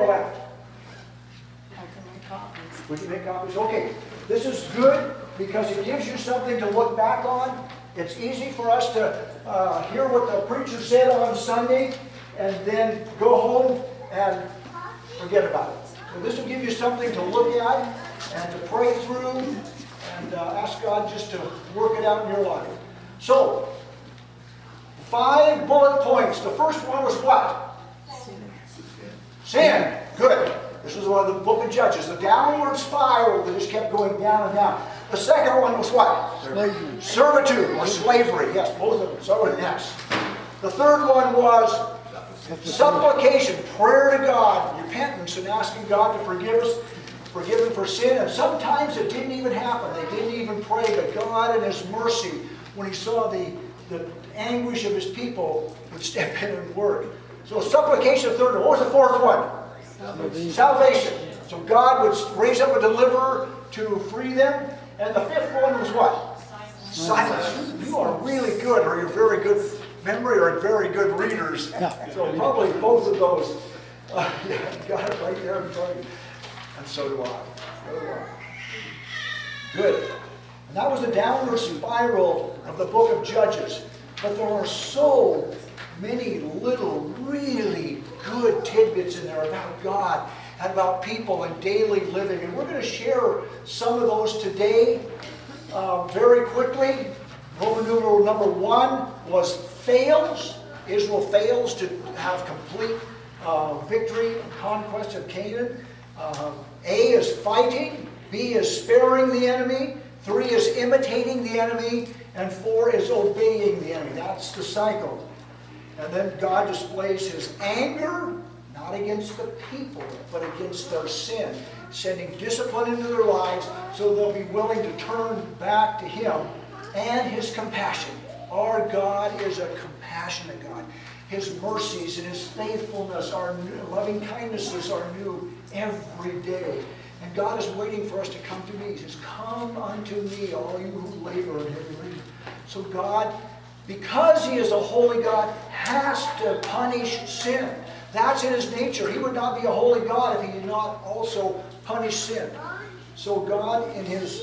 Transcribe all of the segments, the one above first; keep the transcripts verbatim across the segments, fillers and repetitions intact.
or left? I can make copies. We can make copies. Okay, this is good because it gives you something to look back on. It's easy for us to uh, hear what the preacher said on Sunday and then go home and forget about it. So this will give you something to look at and to pray through and uh, ask God just to work it out in your life. So, five bullet points. The first one was what? Sin. Sin. Good. This was one of the book of Judges. The downward spiral that just kept going down and down. The second one was what? Slavery. Servitude or slavery. Yes, both of them. So and yes. The third one was supplication, prayer to God, repentance, and asking God to forgive us, forgive them for sin. And sometimes it didn't even happen. They didn't even pray, but God in His mercy, when He saw the, the anguish of His people, would step in and work. So supplication, the third one. What was the fourth one? Salvation. Salvation. So God would raise up a deliverer to free them. And the fifth one was what? Silence. You are really good, or you're very good memory, or very good readers. Yeah. So probably both of those. Uh, yeah, you got it right there in front of you. And so do I. So do I. Good. And that was the downward spiral of the book of Judges. But there are so many little, really good tidbits in there about God and about people and daily living. And we're going to share some of those today uh, very quickly. Roman numeral number one was fails. Israel fails to have complete uh, victory and conquest of Canaan. Uh, A is fighting. B is sparing the enemy. Three is imitating the enemy. And four is obeying the enemy. That's the cycle. And then God displays His anger, not against the people, but against their sin, sending discipline into their lives so they'll be willing to turn back to Him, and His compassion. Our God is a compassionate God. His mercies and His faithfulness, our new, loving kindnesses are new every day. And God is waiting for us to come to me. He says, "Come unto me, all you who labor and heavy laden." So God, because He is a holy God, has to punish sin. That's in His nature. He would not be a holy God if He did not also punish sin. So God, in His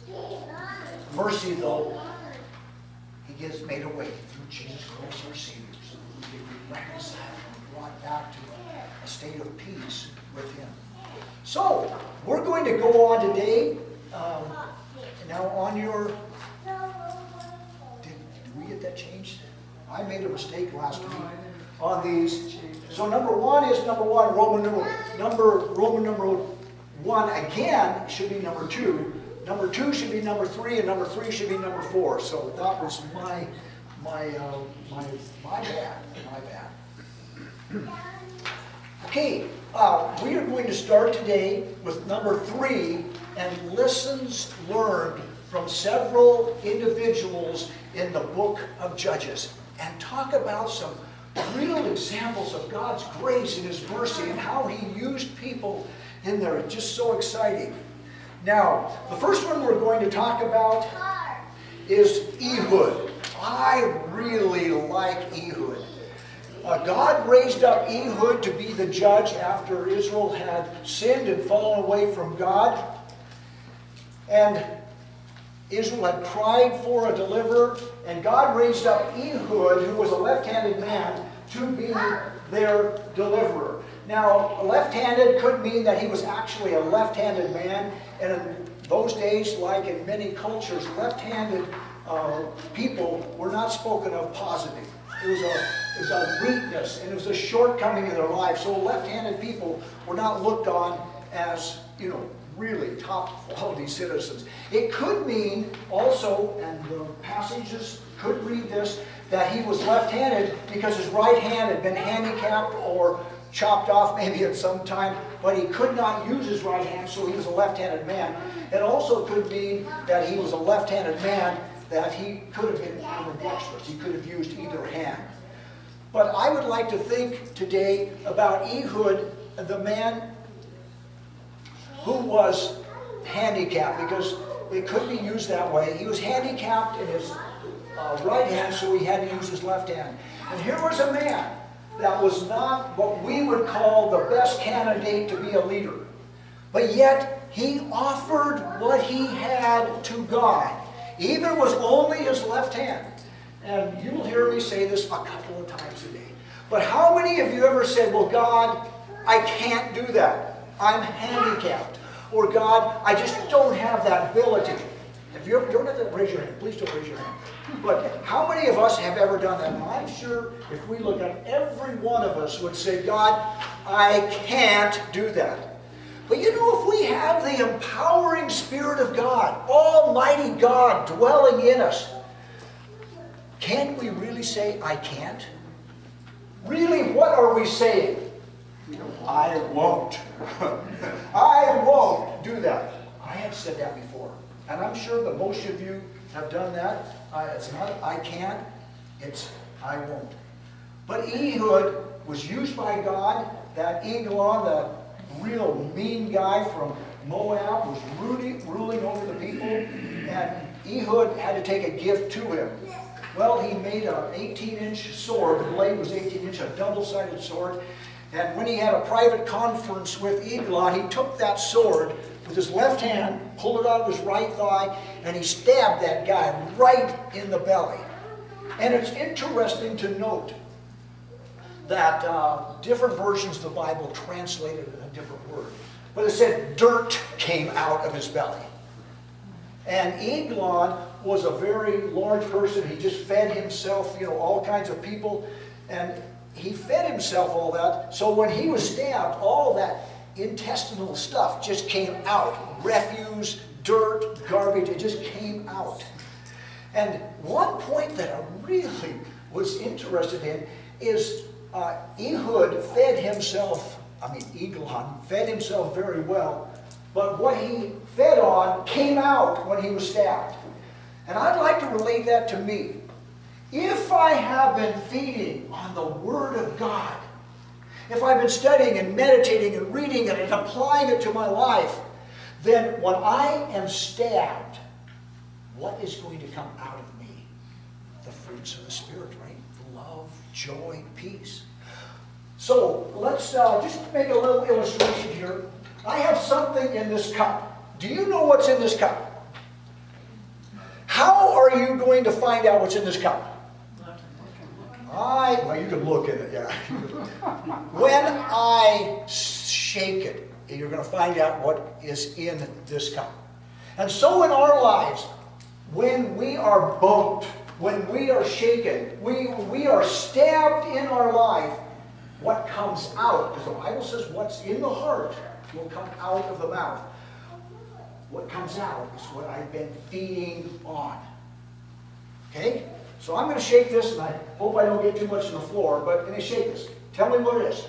mercy, though, He has made a way through Jesus Christ our Savior, so that we can be reconciled and brought back to a state of peace with Him. So, we're going to go on today. Um, now, on your... Did, did we get that changed? I made a mistake last week on these. So, number one is number one, Roman numeral. Number, Roman numeral one, again, should be number two. Number two should be number three, and number three should be number four. So, that was my, my, uh, my, my bad. My bad. Okay. Uh, we are going to start today with number three and lessons learned from several individuals in the book of Judges, and talk about some real examples of God's grace and His mercy and how He used people in there. It's just so exciting. Now, the first one we're going to talk about is Ehud. I really like Ehud. Uh, God raised up Ehud to be the judge after Israel had sinned and fallen away from God. And Israel had cried for a deliverer. And God raised up Ehud, who was a left-handed man, to be their deliverer. Now, left-handed could mean that he was actually a left-handed man. And in those days, like in many cultures, left-handed uh, people were not spoken of positively. It was a It was a weakness, and it was a shortcoming in their life. So left-handed people were not looked on as, you know, really top-quality citizens. It could mean also, and the passages could read this, that he was left-handed because his right hand had been handicapped or chopped off maybe at some time, but he could not use his right hand, so he was a left-handed man. It also could mean that he was a left-handed man, that he could have been ambidextrous. He could have used either hand. But I would like to think today about Ehud, the man who was handicapped, because it could be used that way. He was handicapped in his uh, right hand, so he had to use his left hand. And here was a man that was not what we would call the best candidate to be a leader. But yet, he offered what he had to God. Even it was only his left hand. And you'll hear me say this a couple of times a day. But how many of you ever said, well, God, I can't do that. I'm handicapped. Or God, I just don't have that ability. If you ever, don't have to raise your hand. Please don't raise your hand. But how many of us have ever done that? And I'm sure if we look at every one of us would say, God, I can't do that. But you know, if we have the empowering Spirit of God, Almighty God dwelling in us, can we really say, I can't? Really, what are we saying? I won't. I won't do that. I have said that before. And I'm sure that most of you have done that. Uh, it's not I can't, it's I won't. But Ehud was used by God. That Eglon, the real mean guy from Moab, was ruling, ruling over the people. And Ehud had to take a gift to him. Well, he made an eighteen inch sword. The blade was eighteen inch, a double-sided sword. And when he had a private conference with Eglon, he took that sword with his left hand, pulled it out of his right thigh, and he stabbed that guy right in the belly. And it's interesting to note that uh, different versions of the Bible translated a different word. But it said dirt came out of his belly. And Eglon was a very large person. He just fed himself, you know, all kinds of people. And he fed himself all that. So when he was stabbed, all that intestinal stuff just came out. Refuse, dirt, garbage, it just came out. And one point that I really was interested in is uh, Ehud fed himself, I mean Eglon, fed himself very well, but what he fed on came out when he was stabbed. And I'd like to relate that to me. If I have been feeding on the Word of God, if I've been studying and meditating and reading it and applying it to my life, then when I am stabbed, what is going to come out of me? The fruits of the Spirit, right? Love, joy, peace. So let's uh, just make a little illustration here. I have something in this cup. Do you know what's in this cup? How are you going to find out what's in this cup? I, well, you can look at it, yeah. When I shake it, you're going to find out what is in this cup. And so in our lives, when we are bumped, when we are shaken, we, we are stabbed in our life, what comes out, because the Bible says what's in the heart will come out of the mouth. What comes out is what I've been feeding on. Okay? So I'm going to shake this, and I hope I don't get too much on the floor, but let me shake this. Tell me what it is.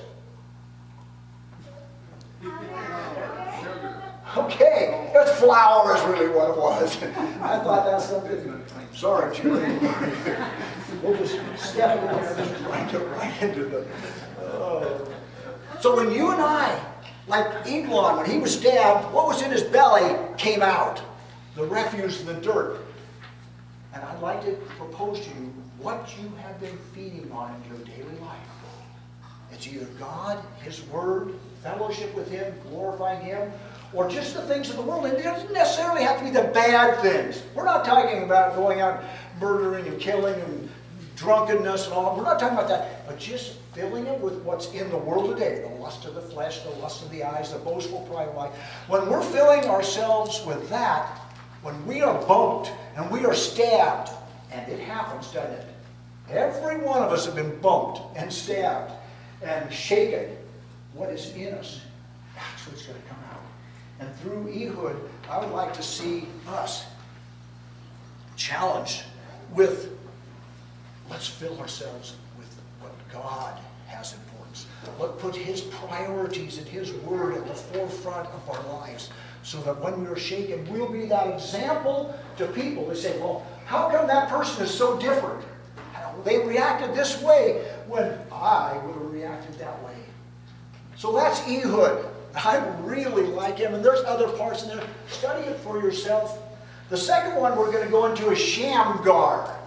Okay, it's flour is really what it was. I thought that's something. Sorry, Julie. We'll just step in there and just grind it right into the... Oh. So when you and I, like Eglon, when he was stabbed, what was in his belly came out. The refuse and the dirt. And I'd like to propose to you what you have been feeding on in your daily life. It's either God, His Word, fellowship with Him, glorifying Him, or just the things of the world. And it doesn't necessarily have to be the bad things. We're not talking about going out murdering and killing and drunkenness and all. We're not talking about that. But just filling it with what's in the world today. The lust of the flesh, the lust of the eyes, the boastful pride of life. When we're filling ourselves with that, when we are bumped and we are stabbed, and it happens, doesn't it? Every one of us have been bumped and stabbed and shaken. What is in us, that's what's going to come out. And through Ehud, I would like to see us challenged with, let's fill ourselves with what God has importance. Let's put His priorities and His Word at the forefront of our lives, so that when we are shaken, we'll be that example to people. They say, well, how come that person is so different? They reacted this way when I would have reacted that way. So that's Ehud. I really like him, and there's other parts in there. Study it for yourself. The second one we're going to go into is Shamgar.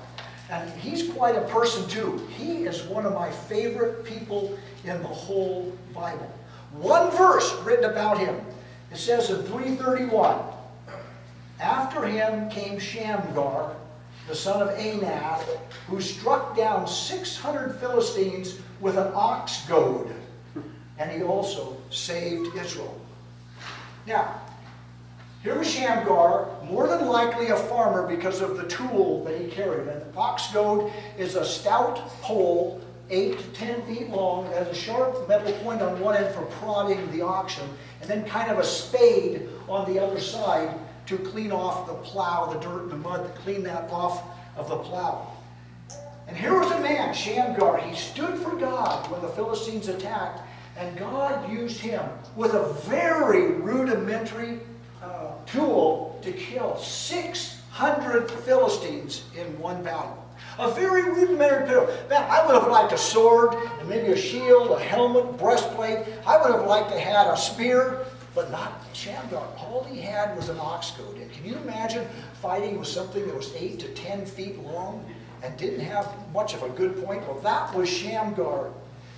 And he's quite a person too. He is one of my favorite people in the whole Bible. One verse written about him. It says in three thirty-one, after him came Shamgar, the son of Anath, who struck down six hundred Philistines with an ox goad. And he also saved Israel. Now, here was Shamgar, more than likely a farmer because of the tool that he carried. An ox goad is a stout pole, eight to ten feet long, that has a sharp metal point on one end for prodding the oxen, and then kind of a spade on the other side to clean off the plow, the dirt and the mud, to clean that off of the plow. And here was a man, Shamgar. He stood for God when the Philistines attacked, and God used him with a very rudimentary uh, tool to kill six hundred Philistines in one battle. A very rudimentary tool. Man, I would have liked a sword, and maybe a shield, a helmet, breastplate. I would have liked to have a spear, but not Shamgar. All he had was an ox goad. And can you imagine fighting with something that was eight to ten feet long and didn't have much of a good point? Well, that was Shamgar.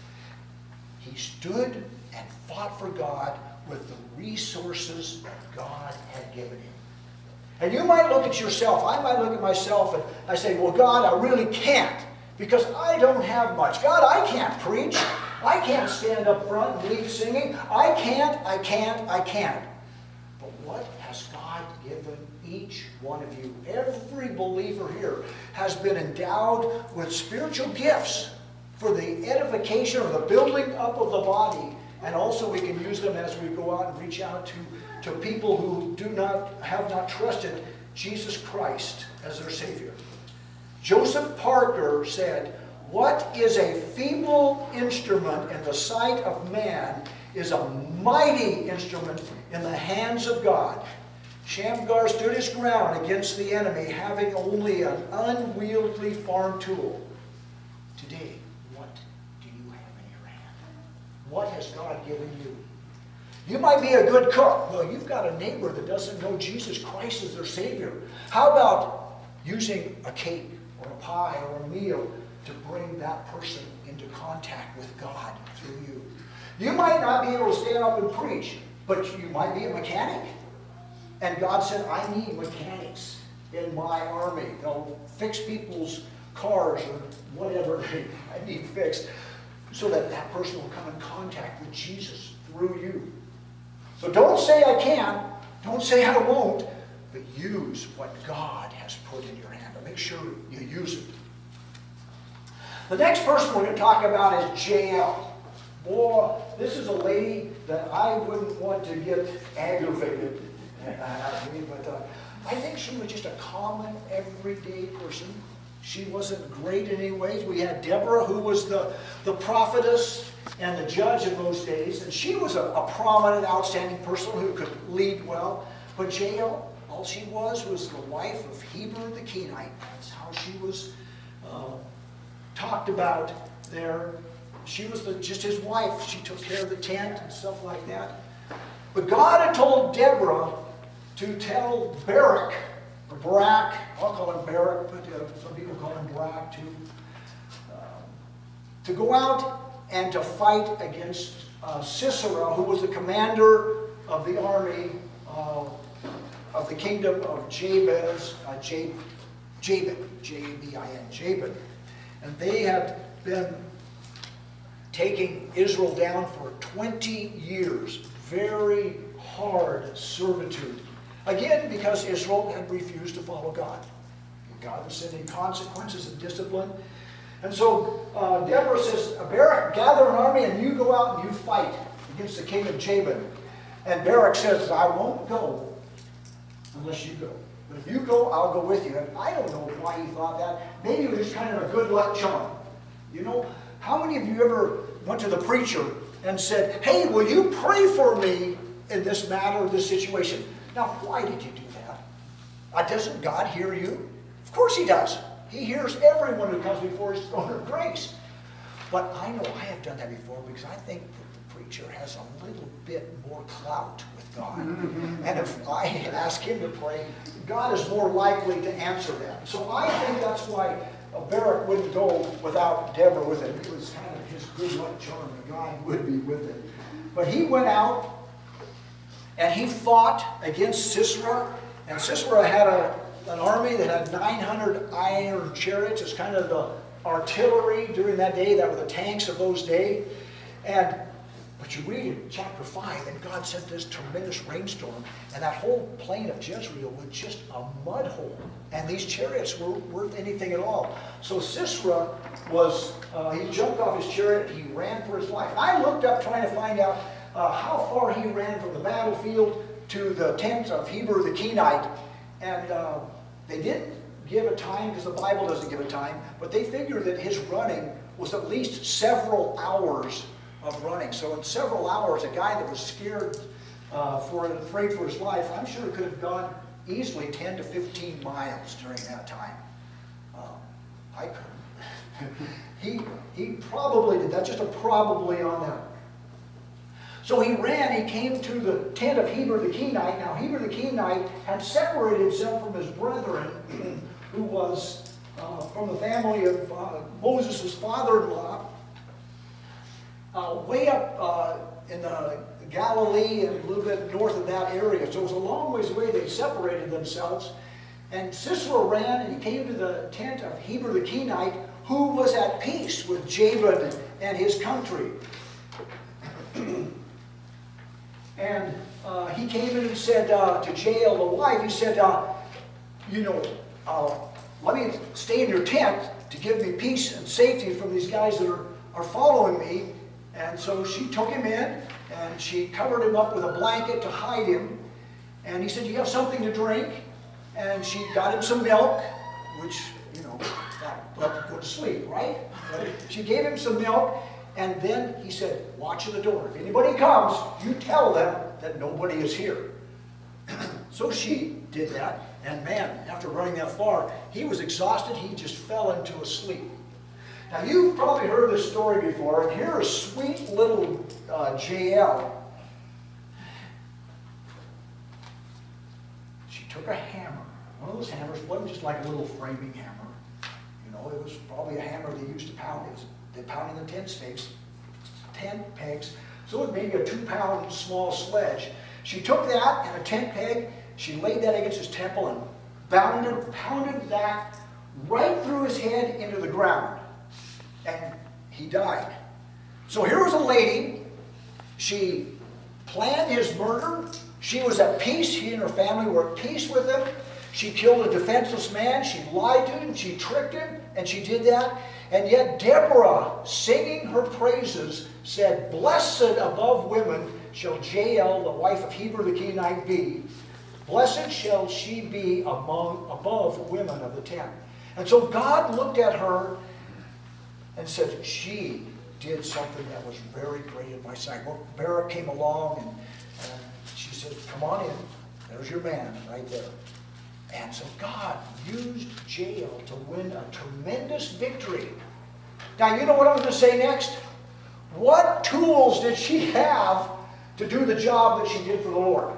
He stood and fought for God with the resources that God had given him. And you might look at yourself, I might look at myself, and I say, well, God, I really can't, because I don't have much. God, I can't preach. I can't stand up front and lead singing. I can't, I can't, I can't. But what has God given each one of you? Every believer here has been endowed with spiritual gifts for the edification or the building up of the body. And also we can use them as we go out and reach out to, to people who do not have not trusted Jesus Christ as their Savior. Joseph Parker said, what is a feeble instrument in the sight of man is a mighty instrument in the hands of God. Shamgar stood his ground against the enemy, having only an unwieldy farm tool. Today, what do you have in your hand? What has God given you? You might be a good cook. Well, you've got a neighbor that doesn't know Jesus Christ as their Savior. How about using a cake or a pie or a meal to bring that person into contact with God through you? You might not be able to stand up and preach, but you might be a mechanic. And God said, I need mechanics in my army. They'll fix people's cars or whatever I need fixed, so that that person will come in contact with Jesus through you. So don't say I can't, don't say I won't, but use what God has put in your hand. And make sure you use it. The next person we're going to talk about is Jael. Boy, this is a lady that I wouldn't want to get aggravated at me, but uh, I think she was just a common, everyday person. She wasn't great in any ways. We had Deborah, who was the, the prophetess and the judge in those days, and she was a, a prominent, outstanding person who could lead well. But Jael, all she was was the wife of Heber the Kenite. That's how she was uh, talked about there. She was the, just his wife. She took care of the tent and stuff like that. But God had told Deborah to tell Barak, or Barak, I'll call him Barak, but uh, some people call him Barak too, um, to go out and to fight against uh, Sisera, who was the commander of the army uh, of the kingdom of Jabez, uh, Jab, Jabin, J A B I N, Jabin. And they had been taking Israel down for twenty years, very hard servitude. Again, because Israel had refused to follow God. God was sending consequences and discipline. And so uh, Deborah says, Barak, gather an army and you go out and you fight against the king of Jabin. And Barak says, I won't go unless you go. But if you go, I'll go with you. And I don't know why he thought that. Maybe it was just kind of a good luck charm. You know, how many of you ever went to the preacher and said, hey, will you pray for me in this matter, this situation? Now, why did you do that? Uh, doesn't God hear you? Of course he does. He hears everyone who comes before his throne of grace. But I know I have done that before because I think that the preacher has a little bit more clout with God. And if I ask him to pray, God is more likely to answer that. So I think that's why uh, Barak wouldn't go without Deborah with him. It was kind of his good luck charm that God would be with him. But he went out and he fought against Sisera. And Sisera had a, an army that had nine hundred iron chariots. It's kind of the artillery during that day. That were the tanks of those days. And but you read in chapter five, and God sent this tremendous rainstorm, and that whole plain of Jezreel was just a mud hole. And these chariots weren't worth anything at all. So Sisera was, uh, he jumped off his chariot, he ran for his life. I looked up trying to find out uh, how far he ran from the battlefield to the tent of Heber the Kenite. And uh, they didn't give a time, because the Bible doesn't give a time, but they figured that his running was at least several hours of running. So in several hours, a guy that was scared uh, for and afraid for his life, I'm sure could have gone easily ten to fifteen miles during that time. Uh, I couldn't. he, he probably did that, just a probably on that. So he ran, he came to the tent of Heber the Kenite. Now Heber the Kenite had separated himself from his brethren, who was uh, from the family of uh, Moses' father-in-law, Uh, way up uh, in the Galilee and a little bit north of that area. So it was a long ways away. They separated themselves. And Sisera ran and he came to the tent of Heber the Kenite, who was at peace with Jabin and his country. And uh, he came in and said uh, to Jael, the wife, he said, uh, you know, uh, let me stay in your tent to give me peace and safety from these guys that are, are following me. And so she took him in, and she covered him up with a blanket to hide him. And he said, "You have something to drink?" And she got him some milk, which, you know, that let him go to sleep, right? But she gave him some milk, and then he said, "Watch at the door. If anybody comes, you tell them that nobody is here." So she did that, and man, after running that far, he was exhausted. He just fell into a sleep. Now, you've probably heard this story before, and here is sweet little uh, Jael. She took a hammer. One of those hammers wasn't just like a little framing hammer. You know, it was probably a hammer they used to pound. It was, they pounded the tent stakes, tent pegs. So it was maybe a two-pound small sledge. She took that and a tent peg. She laid that against his temple and bounded, pounded that right through his head into the ground. And he died. So here was a lady. She planned his murder. She was at peace. He and her family were at peace with him. She killed a defenseless man. She lied to him. She tricked him. And she did that. And yet Deborah, singing her praises, said, "Blessed above women shall Jael, the wife of Heber the Kenite, be. Blessed shall she be among above women of the tent." And so God looked at her and said, "She did something that was very great in my sight." Well, Barak came along, and, and she said, "Come on in. There's your man right there." And so God used Jael to win a tremendous victory. Now, you know what I was going to say next? What tools did she have to do the job that she did for the Lord?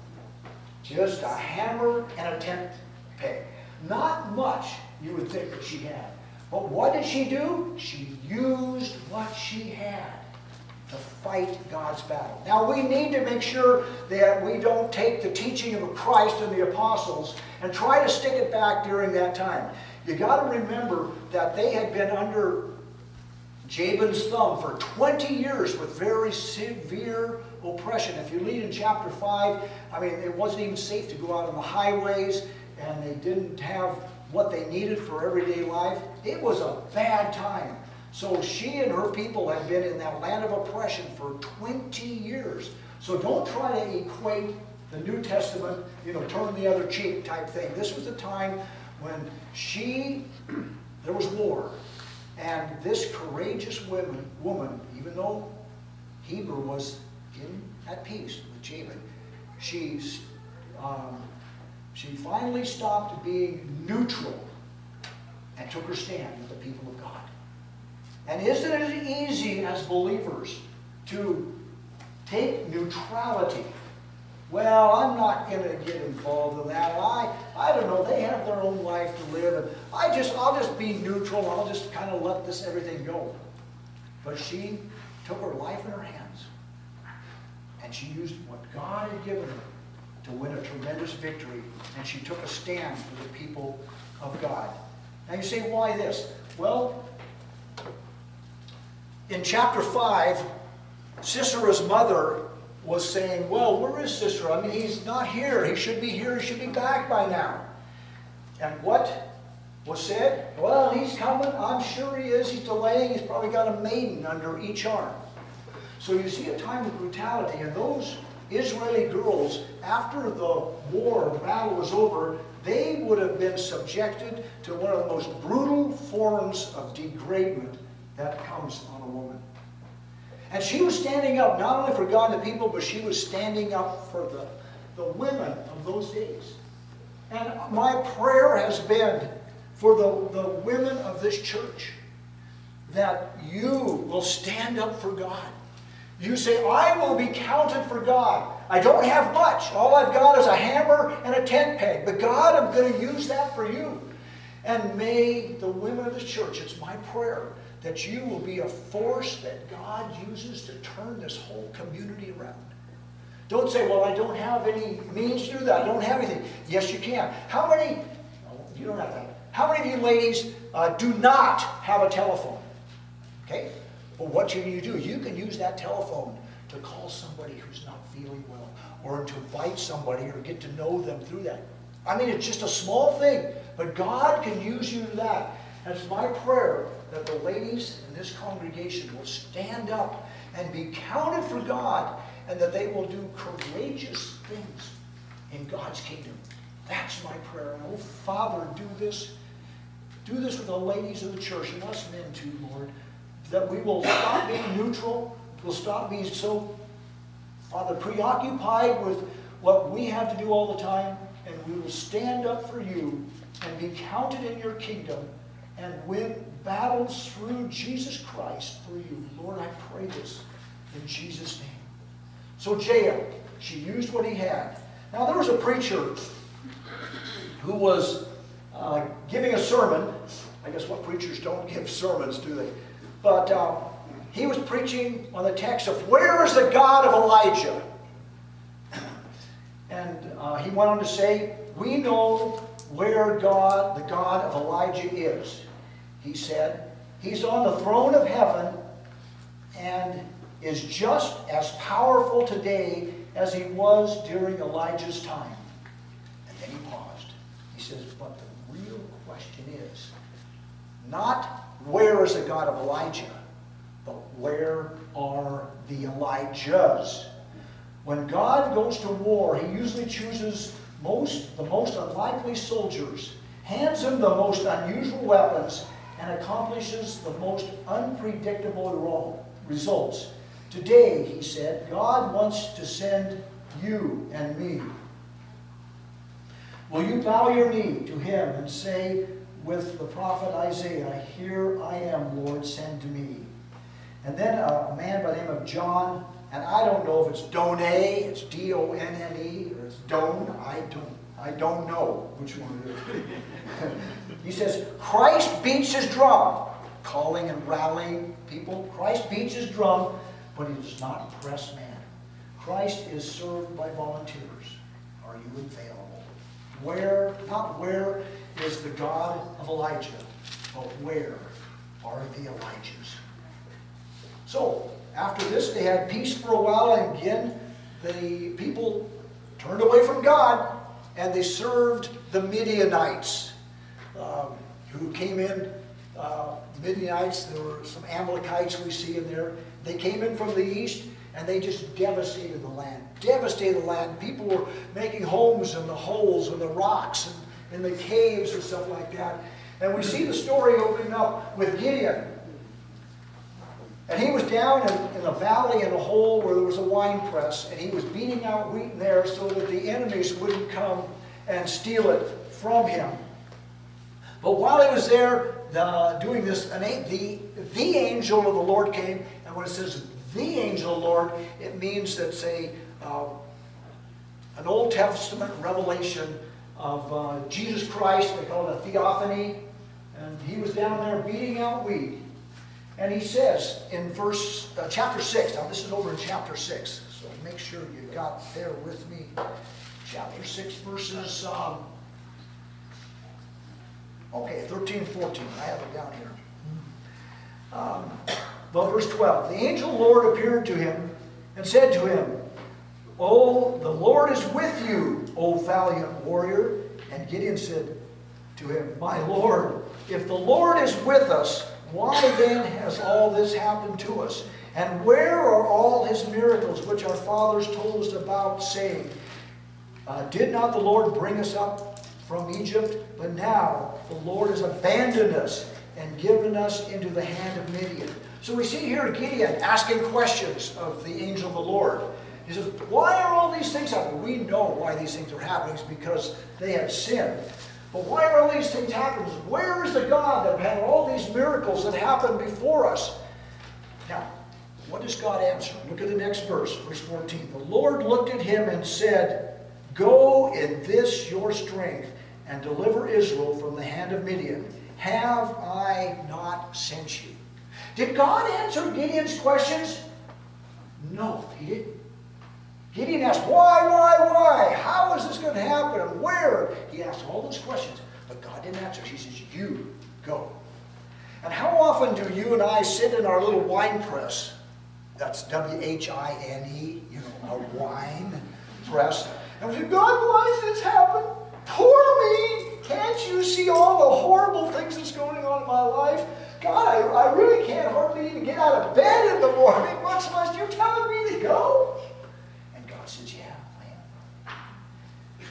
Just a hammer and a tent peg. Not much, you would think, that she had. But what did she do? She used what she had to fight God's battle. Now, we need to make sure that we don't take the teaching of Christ and the apostles and try to stick it back during that time. You got to remember that they had been under Jabin's thumb for twenty years with very severe oppression. If you read in chapter five, I mean, it wasn't even safe to go out on the highways, and they didn't have what they needed for everyday life. It was a bad time. So she and her people had been in that land of oppression for twenty years. So don't try to equate the New Testament, you know, turn the other cheek type thing. This was a time when she, there was war. And this courageous woman, woman, even though Heber was in, at peace with Jabin, she's, um, she finally stopped being neutral and took her stand with the people of God. And isn't it easy as believers to take neutrality well, I'm not going to get involved in that. I, I don't know. They have their own life to live, and I just, I'll just be neutral. I'll just kind of let this everything go. But she took her life in her hands, and she used what God had given her to win a tremendous victory, and she took a stand for the people of God. Now you say, why this? Well, in chapter five, Sisera's mother was saying, well, where is Sisera? I mean, he's not here. He should be here. He should be back by now. And what was said? Well, he's coming. I'm sure he is. He's delaying. He's probably got a maiden under each arm. So you see a time of brutality. And those Israeli girls, after the war, the battle was over, they would have been subjected to one of the most brutal forms of degradement that comes on a woman. And she was standing up not only for God and the people, but she was standing up for the, the women of those days. And my prayer has been for the, the women of this church that you will stand up for God. You say, I will be counted for God. I don't have much. All I've got is a hammer and a tent peg. But God, I'm going to use that for you. And may the women of the church, it's my prayer, that you will be a force that God uses to turn this whole community around. Don't say, well, I don't have any means to do that. I don't have anything. Yes, you can. How many, no, you don't have that. How many of you ladies uh, do not have a telephone? Okay? Well, what can you do? You can use that telephone to call somebody who's not feeling well, or to invite somebody or get to know them through that. I mean, it's just a small thing, but God can use you to that. And it's my prayer that the ladies in this congregation will stand up and be counted for God, and that they will do courageous things in God's kingdom. That's my prayer. And oh, Father, do this. Do this with the ladies of the church, and us men too, Lord, that we will stop being neutral. We'll stop being so, Father, preoccupied with what we have to do all the time, and we will stand up for you and be counted in your kingdom and win battles through Jesus Christ for you. Lord, I pray this in Jesus' name. So Jael, she used what he had. Now there was a preacher who was uh, giving a sermon. I guess what preachers don't give sermons, do they? But uh, he was preaching on the text of, where is the God of Elijah? And uh, he went on to say, we know where God, the God of Elijah is. He said, he's on the throne of heaven and is just as powerful today as he was during Elijah's time. And then he paused. He says, but the real question is not where is the God of Elijah, but where are the Elijahs? When God goes to war, he usually chooses most, the most unlikely soldiers, hands them the most unusual weapons, and accomplishes the most unpredictable results. Today, he said, God wants to send you and me. Will you bow your knee to him and say with the prophet Isaiah, here I am, Lord, send to me. And then a, a man by the name of John, and I don't know if it's Donne, it's D O N N E, or it's Don, I don't, I don't know which one it is. He says, Christ beats his drum, calling and rallying people. Christ beats his drum, but he does not impress man. Christ is served by volunteers. Are you available? Where, not where is the God of Elijah, but where are the Elijahs? So, after this, they had peace for a while, and again, the people turned away from God, and they served the Midianites, um, who came in. Uh, Midianites, there were some Amalekites we see in there. They came in from the east, and they just devastated the land. Devastated the land. People were making homes in the holes and the rocks and in the caves and stuff like that. And we see the story opening up with Gideon. And he was down in, in a valley in a hole where there was a wine press, and he was beating out wheat in there so that the enemies wouldn't come and steal it from him. But while he was there uh, doing this, an, the, the angel of the Lord came, and when it says the angel of the Lord, it means that, say, uh, an Old Testament revelation of uh, Jesus Christ. They call it a theophany. And he was down there beating out wheat. And he says in verse, uh, chapter six, now this is over in chapter six, so make sure you got there with me. Chapter six, verses, um, okay, thirteen, fourteen, I have it down here. Um, well, verse twelve, the angel Lord appeared to him and said to him, "Oh, the Lord is with you, O valiant warrior." And Gideon said to him, "My Lord, if the Lord is with us, why then has all this happened to us? And where are all his miracles which our fathers told us about, saying, uh, did not the Lord bring us up from Egypt? But now the Lord has abandoned us and given us into the hand of Midian." So we see here Gideon asking questions of the angel of the Lord. He says, why are all these things happening? We know why these things are happening. It's because they had sinned. But why are all these things happening? Where is the God that had all these miracles that happened before us? Now, what does God answer? Look at the next verse, verse fourteen. The Lord looked at him and said, "Go in this your strength and deliver Israel from the hand of Midian. Have I not sent you?" Did God answer Gideon's questions? No, he didn't. Gideon asked, why, why, why? How is this going to happen? And where? He asked all those questions, but God didn't answer. He says, you go. And how often do you and I sit in our little wine press? That's W H I N E, you know, our wine press. And we say, God, why does this happen? Poor me. Can't you see all the horrible things that's going on in my life? God, I, I really can't hardly even get out of bed in the morning, much less you're telling me to go. God says, yeah, I am.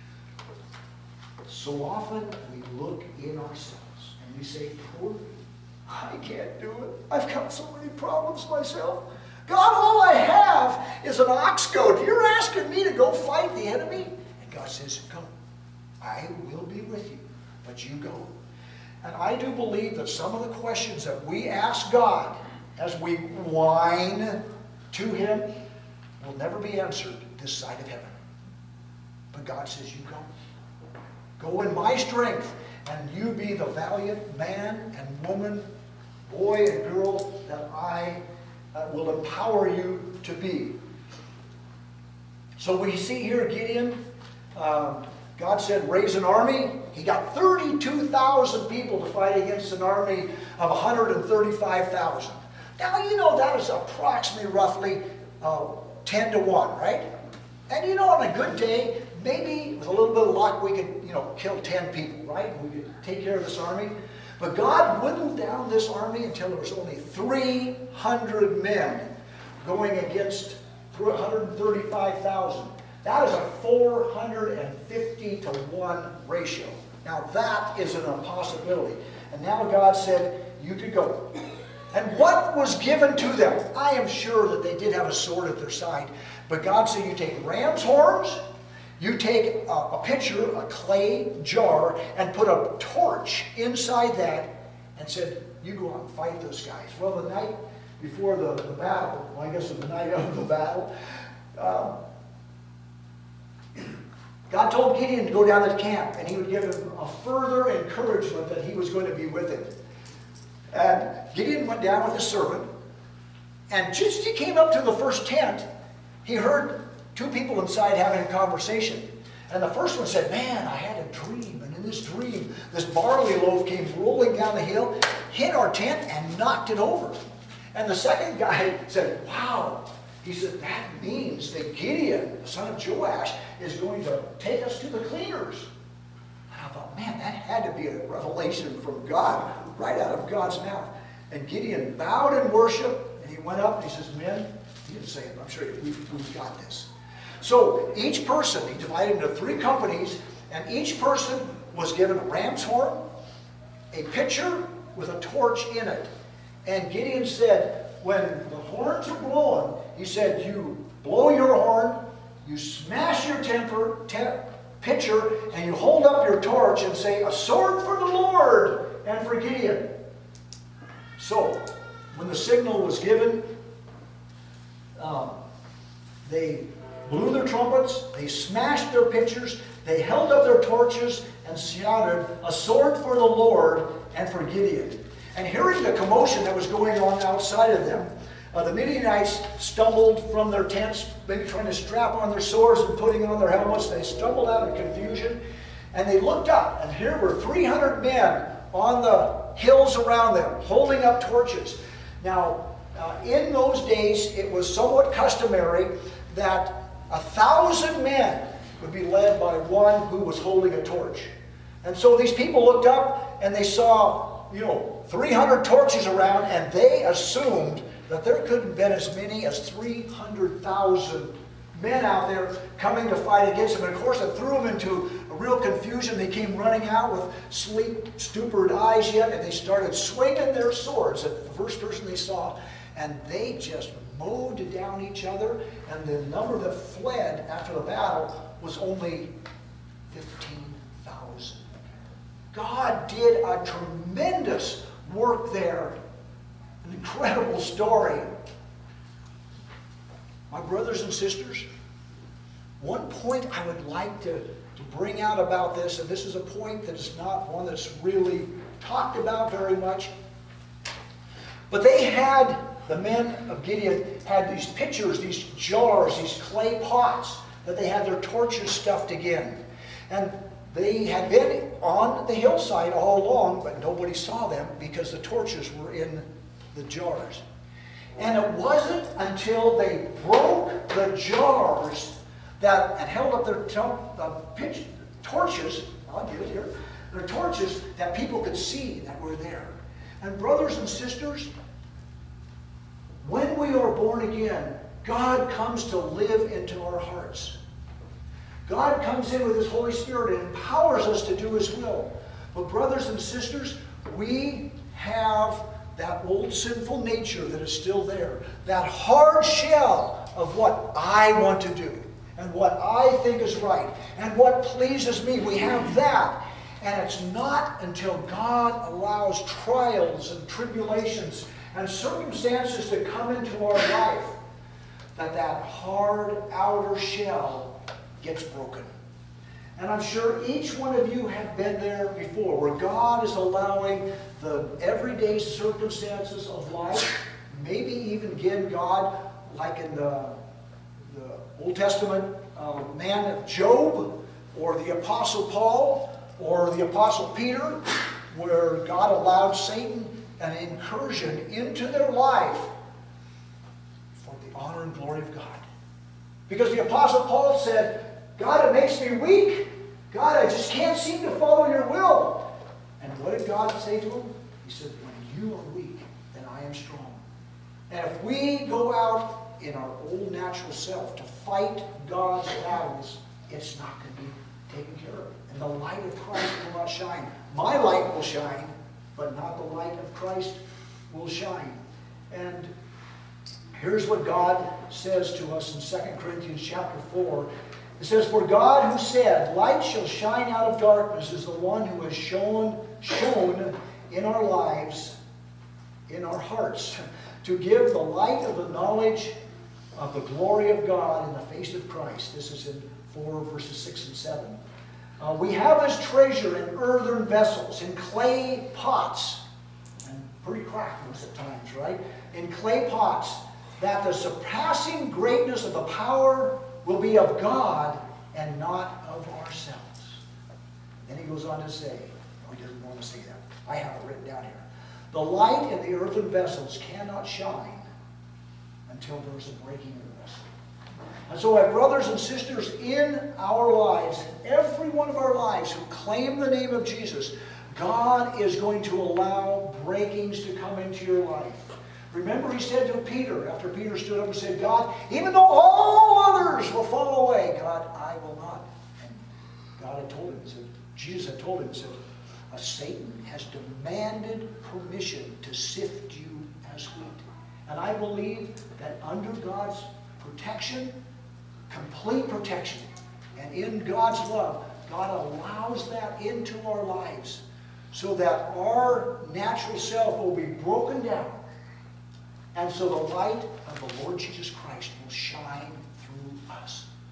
So often we look in ourselves and we say, poor me, I can't do it. I've got so many problems myself. God, all I have is an ox goad. You're asking me to go fight the enemy? And God says, come, I will be with you, but you go. And I do believe that some of the questions that we ask God as we whine to Him will never be answered this side of heaven. But God says, you go. Go in my strength, and you be the valiant man and woman, boy and girl that I uh, will empower you to be. So we see here Gideon, um, God said, raise an army. He got thirty-two thousand people to fight against an army of one hundred thirty-five thousand. Now, you know that is approximately roughly uh, ten to one, right? And you know, on a good day, maybe with a little bit of luck, we could, you know, kill ten people, right? We could take care of this army. But God whittled down this army until there was only three hundred men going against one hundred thirty-five thousand. That is a four hundred fifty to one ratio. Now that is an impossibility. And now God said, you could go. And what was given to them? I am sure that they did have a sword at their side. But God said, you take ram's horns, you take a, a pitcher, a clay jar, and put a torch inside that, and said, you go out and fight those guys. Well, the night before the, the battle, well, I guess the night of the battle, um, God told Gideon to go down to the camp, and he would give him a further encouragement that he was going to be with him. And Gideon went down with his servant, and just as he came up to the first tent, he heard two people inside having a conversation. And the first one said, man, I had a dream, and in this dream, this barley loaf came rolling down the hill, hit our tent, and knocked it over. And the second guy said, wow. He said, that means that Gideon, the son of Joash, is going to take us to the cleaners. And I thought, man, that had to be a revelation from God, right out of God's mouth. And Gideon bowed in worship, and he went up, and he says, men, he didn't say it, but I'm sure we've, we've got this. So each person, he divided into three companies, and each person was given a ram's horn, a pitcher with a torch in it. And Gideon said, when the horns are blowing, he said, you blow your horn, you smash your temper, te pitcher, and you hold up your torch and say, a sword for the Lord and for Gideon. So, when the signal was given, um, they blew their trumpets, they smashed their pitchers, they held up their torches and shouted, "A sword for the Lord and for Gideon." And hearing the commotion that was going on outside of them, uh, the Midianites stumbled from their tents, maybe trying to strap on their swords and putting on their helmets. They stumbled out in confusion, and they looked up, and here were three hundred men on the hills around them, holding up torches. Now, uh, in those days, it was somewhat customary that a thousand men would be led by one who was holding a torch. And so these people looked up and they saw, you know, three hundred torches around, and they assumed that there couldn't have been as many as three hundred thousand men out there coming to fight against them. And of course, it threw them into a real confusion. They came running out with sleep, stupid eyes yet, and they started swinging their swords at the first person they saw. And they just mowed down each other, and the number that fled after the battle was only fifteen thousand. God did a tremendous work there. An incredible story. My brothers and sisters, one point I would like to, to bring out about this, and this is a point that is not one that's really talked about very much, but they had, the men of Gideon had these pitchers, these jars, these clay pots that they had their torches stuffed again. And they had been on the hillside all along, but nobody saw them because the torches were in the jars. And it wasn't until they broke the jars that and held up their uh, pitch, torches, I'll give it here, their torches, that people could see that were there. And brothers and sisters, when we are born again, God comes to live into our hearts. God comes in with His Holy Spirit and empowers us to do His will. But brothers and sisters, we have that old sinful nature that is still there. That hard shell of what I want to do and what I think is right and what pleases me. We have that. And it's not until God allows trials and tribulations and circumstances to come into our life that that hard outer shell gets broken. And I'm sure each one of you have been there before, where God is allowing the everyday circumstances of life, maybe even again God, like in the, the Old Testament uh, man of Job, or the Apostle Paul, or the Apostle Peter, where God allowed Satan an incursion into their life for the honor and glory of God. Because the Apostle Paul said, God, it makes me weak. God, I just can't seem to follow your will. And what did God say to him? He said, when you are weak, then I am strong. And if we go out in our old natural self to fight God's battles, it's not going to be taken care of. And the light of Christ will not shine. My light will shine, but not the light of Christ will shine. And here's what God says to us in Second Corinthians chapter four. It says, for God who said, light shall shine out of darkness, is the one who has shown, shown in our lives, in our hearts, to give the light of the knowledge of the glory of God in the face of Christ. This is in four verses six and seven. Uh, we have this treasure in earthen vessels, in clay pots, and pretty cracked most at times, right? In clay pots, that the surpassing greatness of the power will be of God and not of ourselves. Then he goes on to say, oh, he doesn't want to say that. I have it written down here. The light in the earthen vessels cannot shine until there is a breaking of the vessel. And so, my brothers and sisters, in our lives, in every one of our lives who claim the name of Jesus, God is going to allow breakings to come into your life. Remember, he said to Peter, after Peter stood up and said, God, even though all others will fall away, God, I will not. And God had told him, he said, Jesus had told him, he said, Satan has demanded permission to sift you as wheat. And I believe that under God's protection, complete protection, and in God's love, God allows that into our lives so that our natural self will be broken down. And so the light of the Lord Jesus Christ will shine through us.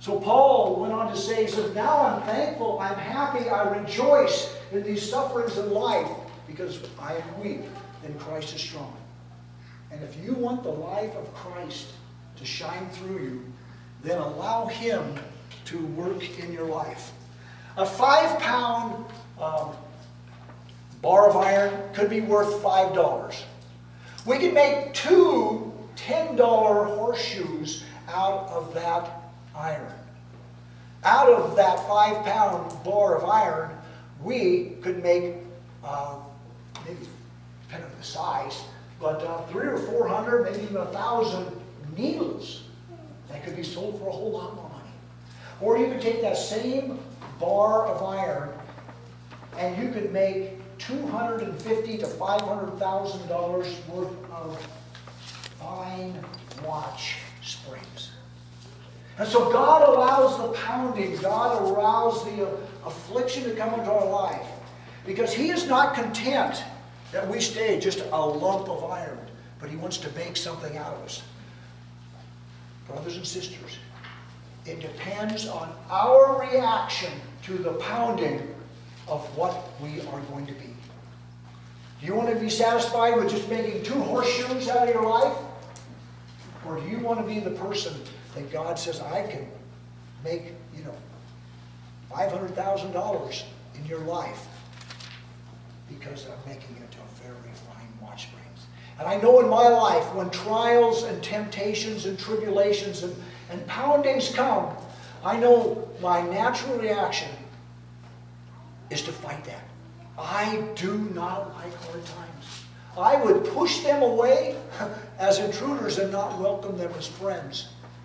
So Paul went on to say, he says, now I'm thankful, I'm happy, I rejoice in these sufferings in life, because I am weak, then Christ is strong. And if you want the life of Christ to shine through you, then allow Him to work in your life. A five-pound um, bar of iron could be worth five dollars. We can make two ten-dollar horseshoes out of that iron. Out of that five-pound bar of iron, we could make, uh, maybe depending on the size, but uh, three or four hundred, maybe even a thousand needles that could be sold for a whole lot more money. Or you could take that same bar of iron and you could make two hundred fifty to five hundred thousand dollars worth of fine watch springs. And so God allows the pounding, God allows the uh, affliction to come into our life, because He is not content that we stay just a lump of iron, but He wants to make something out of us. Brothers and sisters, it depends on our reaction to the pounding of what we are going to be. Do you want to be satisfied with just making two horseshoes out of your life? Or do you want to be the person that God says, I can make, you know, five hundred thousand dollars in your life because I'm making it a very fine watch springs. And I know in my life, when trials and temptations and tribulations and, and poundings come, I know my natural reaction is to fight that. I do not like hard times. I would push them away as intruders and not welcome them as friends.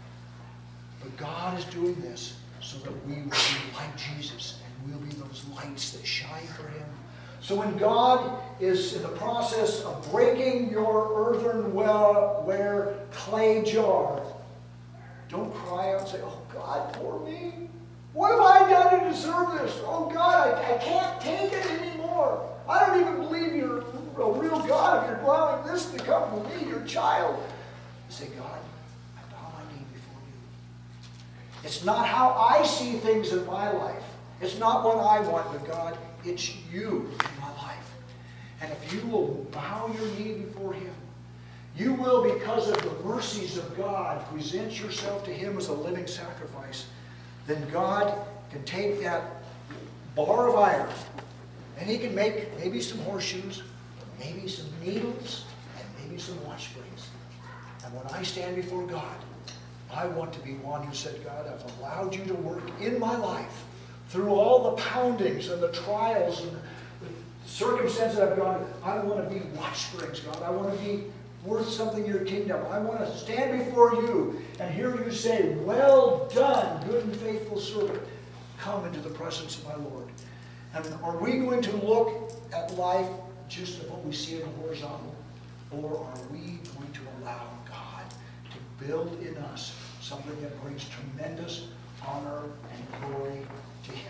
But God is doing this so that we will be like Jesus and we'll be those lights that shine for Him. So when God is in the process of breaking your earthenware clay jar, don't cry out and say, oh God, poor me. What have I done to deserve this? Oh God, I, I can't take it anymore. I don't even believe you're a real God if you're allowing this to come to me, your child. You say, God, I bow my knee before you. It's not how I see things in my life. It's not what I want, but God, it's you in my life. And if you will bow your knee before Him, you will, because of the mercies of God, present yourself to Him as a living sacrifice. Then God can take that bar of iron and He can make maybe some horseshoes, maybe some needles, and maybe some watch springs. And when I stand before God, I want to be one who said, God, I've allowed you to work in my life through all the poundings and the trials and the circumstances I've gone through. I want to be watch springs, God. I want to be worth something in your kingdom. I want to stand before you and hear you say, well done, good and faithful servant. Come into the presence of my Lord. And are we going to look at life just of what we see in the horizontal? Or are we going to allow God to build in us something that brings tremendous honor and glory to Him?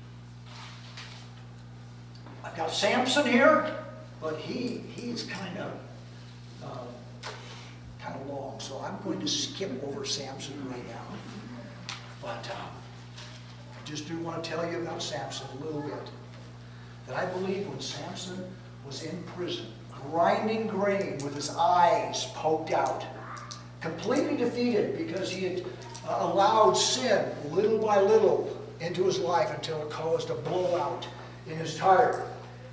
I've got Samson here, but he he's kind of uh, kind of long, so I'm going to skip over Samson right now. But uh, I just do want to tell you about Samson a little bit. That I believe when Samson was in prison, grinding grain with his eyes poked out, completely defeated because he had uh, allowed sin little by little into his life until it caused a blowout in his tire.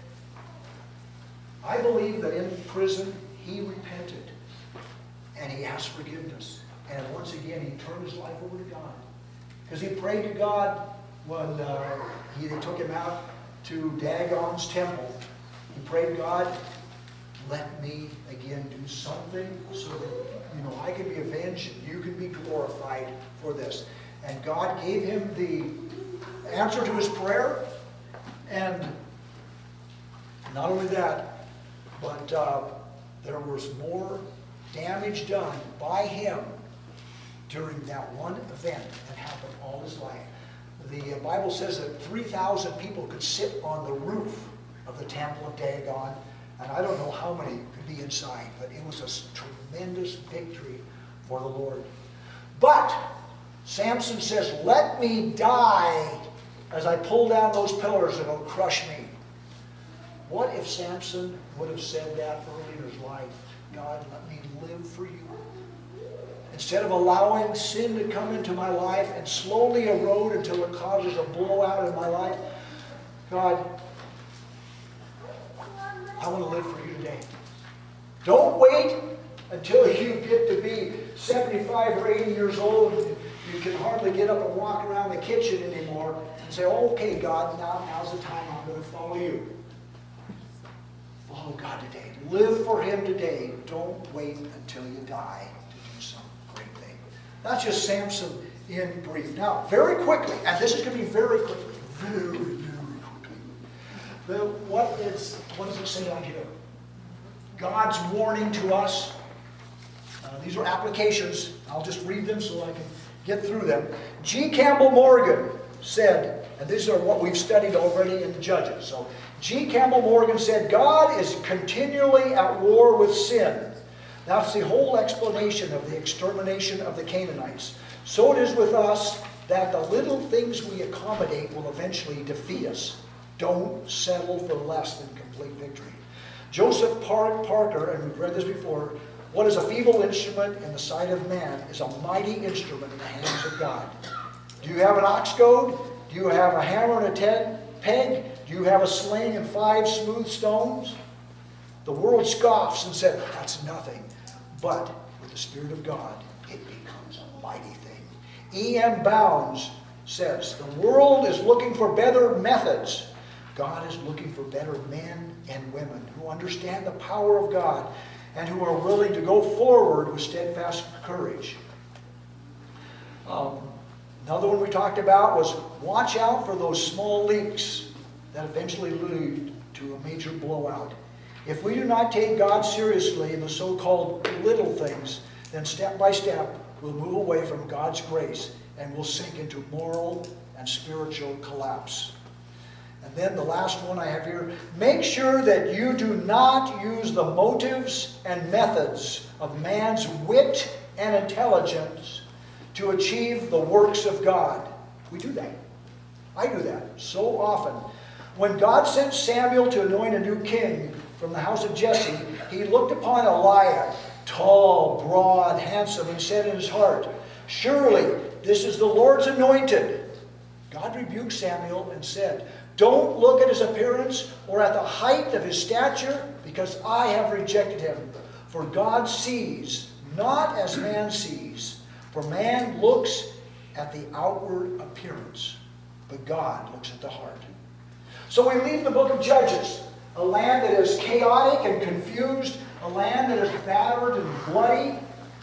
I believe that in prison he repented and he asked forgiveness. And once again he turned his life over to God. Because he prayed to God when uh, he, they took him out to Dagon's temple. He prayed, God, let me again do something so that, you know, I can be avenged and you can be glorified for this. And God gave him the answer to his prayer. And not only that, but uh, there was more damage done by him during that one event that happened all his life. The Bible says that three thousand people could sit on the roof of the temple of Dagon, and I don't know how many could be inside, but it was a tremendous victory for the Lord. But Samson says, let me die as I pull down those pillars and it'll crush me. What if Samson would have said that early in his life? God, let me live for you. Instead of allowing sin to come into my life and slowly erode until it causes a blowout in my life, God, I want to live for you today. Don't wait until you get to be seventy-five or eighty years old and you can hardly get up and walk around the kitchen anymore and say, okay, God, now, now's the time I'm going to follow you. Follow God today. Live for Him today. Don't wait until you die to do some great thing. That's just Samson in brief. Now, very quickly, and this is going to be very quickly, very, very quickly. The, what, is, what does it say on here? God's warning to us. Uh, these are applications. I'll just read them so I can get through them. G. Campbell Morgan said, and these are what we've studied already in the Judges. So, G. Campbell Morgan said, God is continually at war with sin. That's the whole explanation of the extermination of the Canaanites. So it is with us that the little things we accommodate will eventually defeat us. Don't settle for less than complete victory. Joseph Parker, and we've read this before, what is a feeble instrument in the sight of man is a mighty instrument in the hands of God. Do you have an ox goad? Do you have a hammer and a ten peg? Do you have a sling and five smooth stones? The world scoffs and said, that's nothing. But with the Spirit of God, it becomes a mighty thing. E M Bounds says, the world is looking for better methods. God is looking for better men and women who understand the power of God and who are willing to go forward with steadfast courage. Um, another one we talked about was watch out for those small leaks that eventually lead to a major blowout. If we do not take God seriously in the so-called little things, then step by step we'll move away from God's grace and we'll sink into moral and spiritual collapse. And then the last one I have here, make sure that you do not use the motives and methods of man's wit and intelligence to achieve the works of God. We do that. I do that so often. When God sent Samuel to anoint a new king from the house of Jesse, he looked upon Eliab, tall, broad, handsome, and said in his heart, surely this is the Lord's anointed. God rebuked Samuel and said, don't look at his appearance or at the height of his stature, because I have rejected him. For God sees not as man sees. For man looks at the outward appearance, but God looks at the heart. So we leave the book of Judges, a land that is chaotic and confused, a land that is battered and bloody,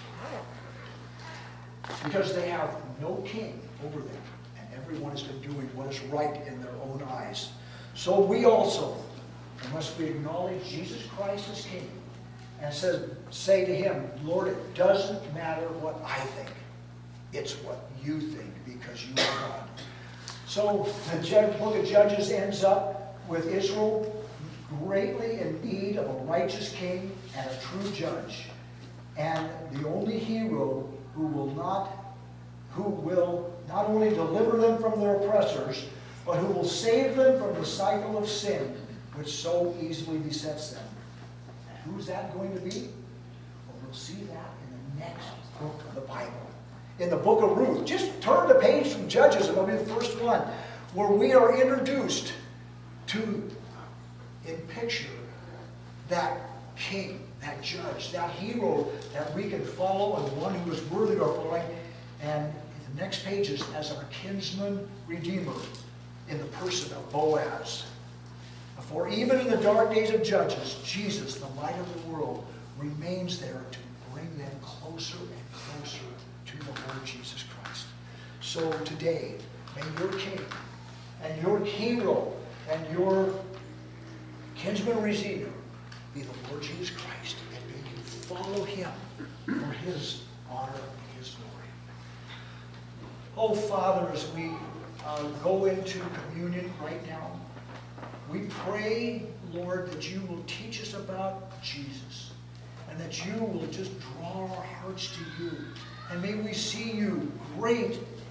because they have no king over them, and everyone has been doing what is right in their own eyes. So we also, unless we acknowledge Jesus Christ as King, and says, say to Him, Lord, it doesn't matter what I think. It's what you think, because you are God. So the book of Judges ends up with Israel greatly in need of a righteous king and a true judge, and the only hero who will not, who will not only deliver them from their oppressors, but who will save them from the cycle of sin which so easily besets them. And who's that going to be? Well, we'll see that in the next book of the Bible. In the book of Ruth, just turn the page from Judges, and it'll be the first one, where we are introduced to, in picture, that king, that judge, that hero that we can follow, and one who is worthy of our following. And the next page is as our kinsman redeemer in the person of Boaz. For even in the dark days of Judges, Jesus, the light of the world, remains there to bring them closer and closer to the Lord Jesus Christ. So today, may your king and your hero and your kinsman redeemer be the Lord Jesus Christ, and may you follow Him for His honor and His glory. Oh, Father, as we uh, go into communion right now, we pray, Lord, that you will teach us about Jesus, and that you will just draw our hearts to you. And may we see you great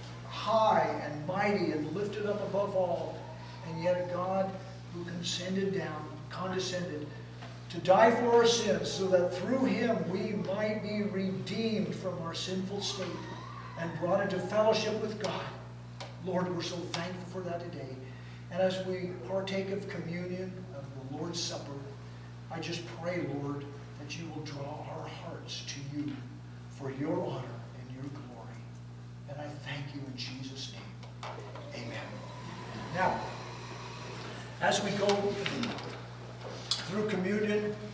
high and mighty and lifted up above all, and yet a God who condescended down, condescended to die for our sins, so that through him we might be redeemed from our sinful state and brought into fellowship with God. Lord, we're so thankful for that today. And as we partake of communion, of the Lord's Supper, I just pray, Lord, that you will draw our hearts to you for your honor and your glory. And I thank you in Jesus' name. Amen. Now, as we go through communion,